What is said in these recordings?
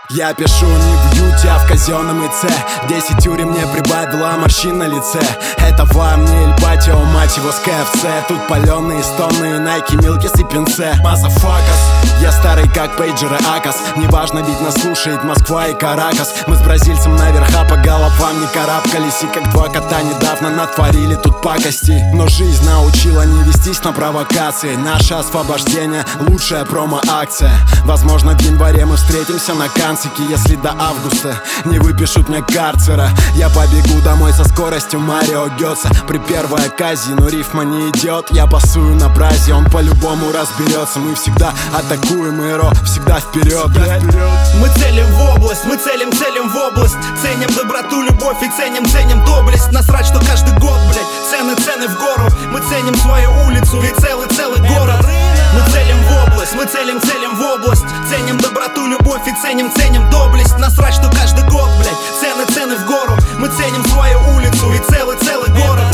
Я пишу, не бью тебя в казенном лице. 10 тюрем мне прибавила морщин на лице. Это вам не Эльпатио, мать его, с КФЦ. Тут паленые, стонные Найки, Милкис и Пинце. Мазафакас, я старый как пейджеры Акас. Неважно, ведь нас слушает Москва и Каракас. Мы с бразильцем наверха по головам не карабкались. И как два кота недавно натворили тут пакости. Но жизнь научила не вестись на провокации. Наше освобождение — лучшая промо-акция. Возможно, в январе мы встретимся на Канцеке, если до августа не выпишут мне карцера. Я побегу домой со скоростью Марио Гёца. При первой оказии, но рифма не идет. Я пасую на празе, он по-любому разберется. Мы всегда атакуем, Эро, всегда вперед. Мы целим в область, мы целим в область. Ценим доброту, любовь и ценим доблесть. Насрать, что каждый год, блять, цены в гору. Мы ценим свою улицу и целый город. Мы целим в область, мы целим в область. Ценим доброту, любовь и ценим доблесть. Насрать, что каждый год, блять, цены в гору. Мы ценим свою улицу и целый город.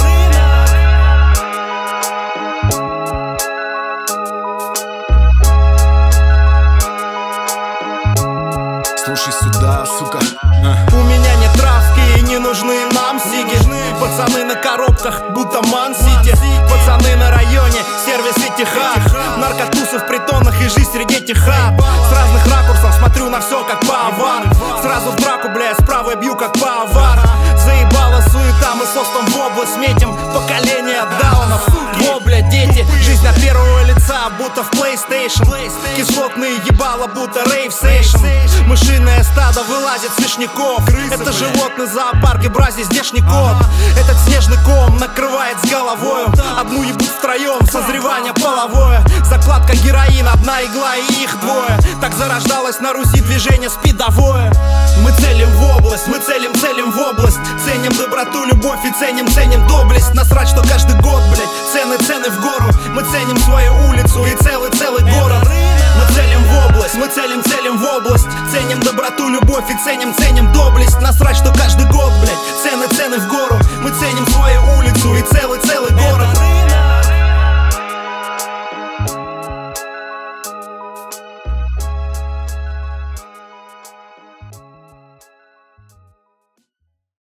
Слушай сюда, сука. У меня нет травки и не нужны нам сиги. Пацаны на коробках, будто Ман-Сити. Пацаны на районе, сервис и Техас. Наркотусы в притонах и жизнь среди теха. С разных ракурсов смотрю на все как павар. Сразу в драку, бля, справа бью как павар. Заебала суета, мы с остом в область метим. Поколение даунов, во, бля, дети. Жизнь от первого лица, будто в PlayStation. Кислотные ебала, будто рейв-сейшн. Мышиное стадо вылазит с вишняков. Это животный зоопарк и брази здешний кот. Этот снежный ком накрывает с головою. Одну ебут втроем, созревание половое. Закладка героин, одна игла и их двое. Так зарождалось на Руси движение спидовое. Мы целим в область, мы целим в область. Ценим доброту, любовь и ценим доблесть. Насрать, что каждый год, блять, цены в гору. Мы ценим свою улицу и целый город. Мы целим в область, мы целим в область. Ценим доброту, любовь и ценим доблесть. Насрать, что каждый год, блять, цены в гору. Мы ценим свою улицу и целый город.